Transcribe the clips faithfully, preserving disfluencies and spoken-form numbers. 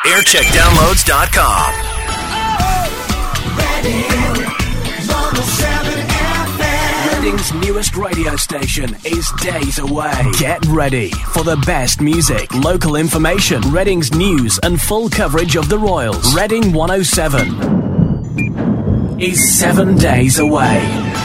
aircheck downloads dot com. Reading's newest radio station is days away. Get ready for the best music, local information, Reading's news and full coverage of the Royals. Reading one oh seven is seven days away.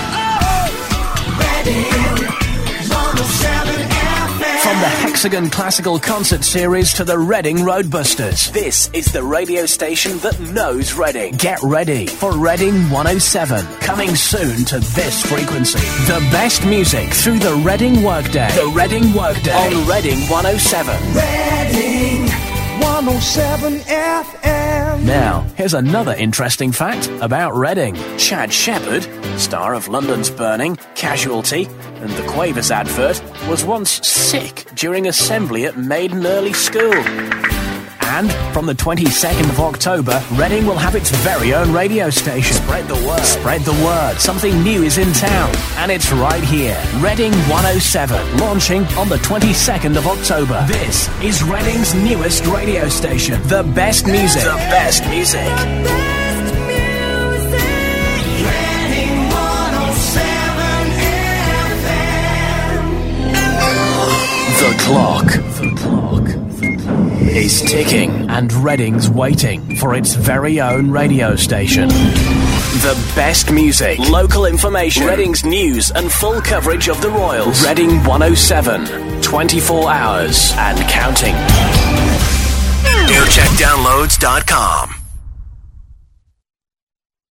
From the Hexagon Classical Concert Series to the Reading Roadbusters, this is the radio station that knows Reading. Get ready for Reading one oh seven, coming soon to this frequency. The best music through the Reading Workday. The Reading Workday on Reading one oh seven. Reading one oh seven F M. Now, here's another interesting fact about Reading. Chad Shepherd, star of London's Burning, Casualty, and the Quavers advert, was once sick during assembly at Maiden Early School. And from the twenty-second of October, Reading will have its very own radio station. Spread the word. Spread the word. Something new is in town, and it's right here. Reading one oh seven, launching on the twenty-second of October. This is Reading's newest radio station. The best music. The best music. The clock. The clock. is ticking, and Reading's waiting for its very own radio station. The best music, local information, Reading's news and full coverage of the Royals. Reading one oh seven, twenty-four hours and counting. aircheck downloads dot com